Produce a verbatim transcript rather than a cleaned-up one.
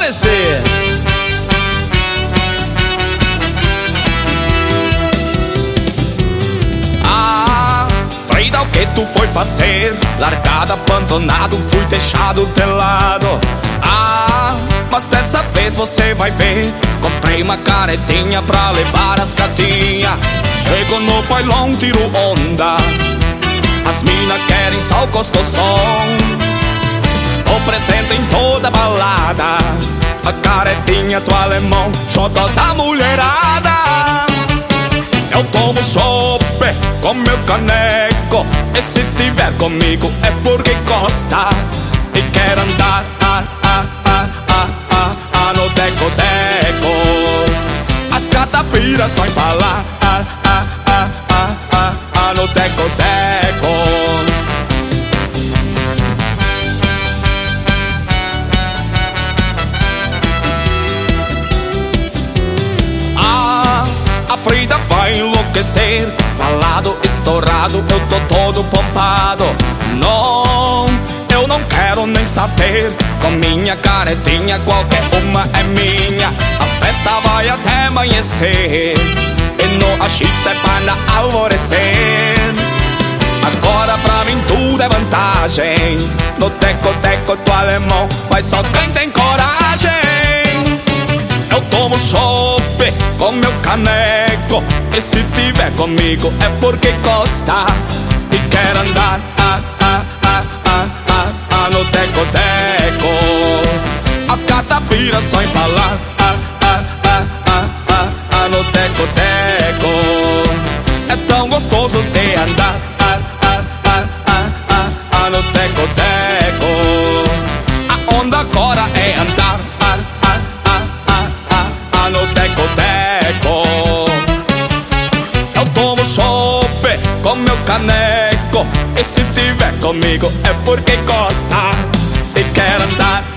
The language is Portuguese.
aparecer. Ah, Frida, o que tu foi fazer? Largado, abandonado, fui deixado de lado. Ah, mas dessa vez você vai ver, comprei uma caretinha pra levar as gatinhas. Chego no bailão, tiro onda, as mina querem só o gostosão. Tô presente em toda balada, a caretinha do alemão, xodó da mulherada. Eu tomo chope com meu caneco, e se tiver comigo é porque gosta e quer andar ah, ah, ah, ah, ah, ah, no teco-teco. As catapiras só em falar ah, ah, ah, ah, ah, ah, no teco-teco. A Frida vai enlouquecer, balado, estourado, eu tô todo pompado. Não, eu não quero nem saber, com minha caretinha qualquer uma é minha. A festa vai até amanhecer, e no achite é para alvorecer. Agora pra mim tudo é vantagem, no teco-teco do alemão vai só quem tem coragem. Eu tomo chope com meu caneco, e se tiver comigo é porque gosta e quer andar ah, ah, ah, ah, ah, ah, no teco-teco. As catapiras só em falar ah, ah, ah, ah, ah, ah, no teco-teco. É tão gostoso de andar ah, ah, ah, ah, ah, ah, no teco-teco. A onda agora é andar ah, ah, ah, ah, ah, ah, no teco-teco. Eu tomo chope com meu caneco, e se tiver comigo é porque gosta e quer andar